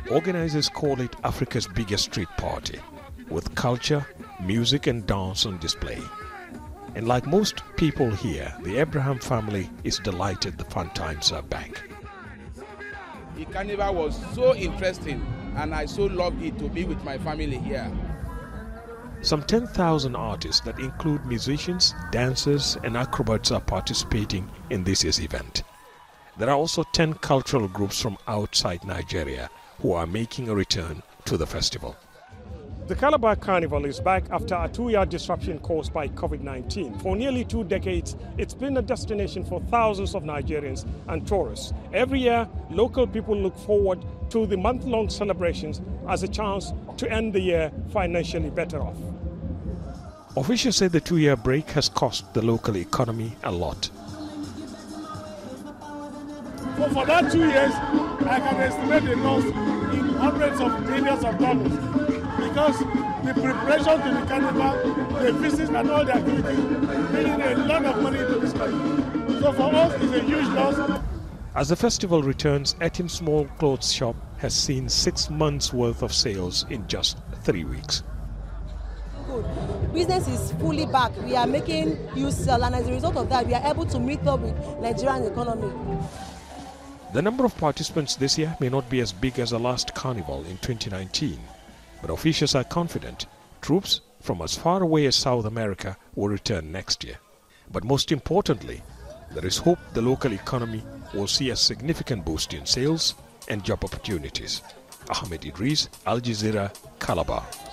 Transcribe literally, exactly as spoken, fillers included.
Organizers call it Africa's biggest street party, with culture, music and dance on display. And like most people here, the Abraham family is delighted the fun times are back. The carnival was so interesting and I so loved it to be with my family here. Some ten thousand artists that include musicians, dancers and acrobats are participating in this year's event. There are also ten cultural groups from outside Nigeria who are making a return to the festival. The Calabar Carnival is back after a two-year disruption caused by COVID nineteen. For nearly two decades, it's been a destination for thousands of Nigerians and tourists. Every year, local people look forward to the month-long celebrations as a chance to end the year financially better off. Officials say the two-year break has cost the local economy a lot. So for that two years, I can estimate the loss in hundreds of millions of dollars. Because the preparation to the carnival, the visits and all the activities, bringing a lot of money into this country. So for us, it's a huge loss. As the festival returns, Etim Small Clothes Shop has seen six months worth of sales in just three weeks. Good. Business is fully back. We are making huge sales, and as a result of that, we are able to meet up with Nigerian economy. The number of participants this year may not be as big as the last carnival in twenty nineteen. But officials are confident troops from as far away as South America will return next year. But most importantly, there is hope the local economy will see a significant boost in sales and job opportunities. Ahmed Idris, Al Jazeera, Calabar.